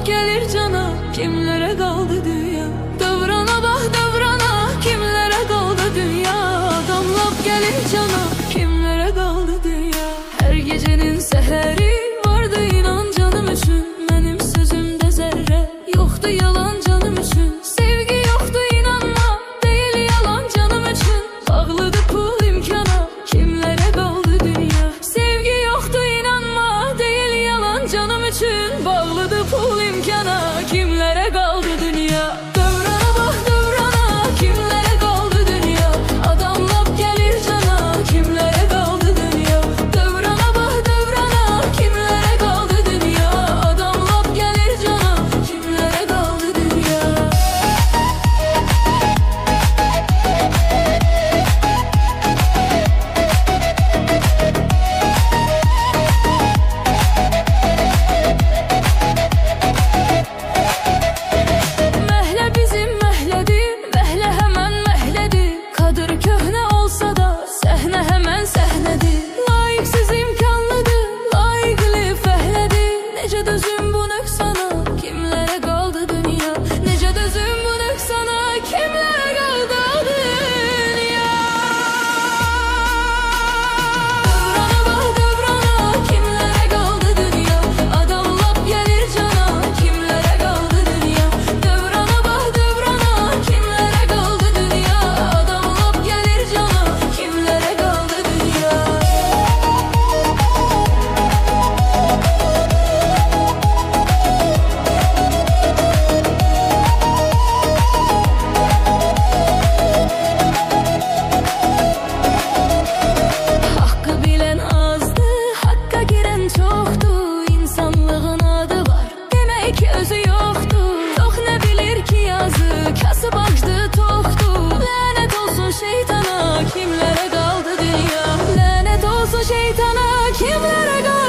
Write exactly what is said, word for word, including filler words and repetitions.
Damlap gelir cana, kimlere kaldı dünya? Dövrana bak dövrana, kimlere kaldı dünya? Damlap gelir cana, kimlere kaldı dünya? Her gecenin seheri vardı inan canım üçün. Benim sözümde zerre yoktu yalan canım üçün. Sevgi yoktu inanma, değil yalan canım üçün. Bağlıdı pul imkana, kimlere kaldı dünya? Sevgi yoktu inanma, değil yalan canım üçün. Bağlıdı pul imkana, kimlere kaldı dünya? Dövrana bak dövrana, kimlere kaldı dünya? Adamlap gelir cana, kimlere kaldı dünya? Dövrana bak dövrana, kimlere kaldı dünya? Adamlap gelir cana, kimlere kaldı dünya? Mehle bizim mehledir, mehle hemen mehledir. Kadir köhne olsa da sehne hemen sehnedir. Layıksız imkanlıdır, layıklı fehledir. Nece dözüm bu nöksana, kimlere kaldı dünya? Nece dözüm bu nöksana, kimlere kaldı dünya? Dövrana bak dövrana, kimlere kaldı dünya? Adamlap gelir cana, kimlere kaldı dünya? Dövrana bak dövrana, kimlere kaldı dünya? Adamlap gelir cana, kimlere kaldı dünya? Hakkı bilen azdı, hakka giren çoktu. İnsanlığın adı var, demek ki özü yoktu. Çok ne bilir ki yazı, kasıp açtı toktu. Lanet olsun şeytana, kimlere kaldı dünya? Lanet olsun şeytana, kimlere kaldı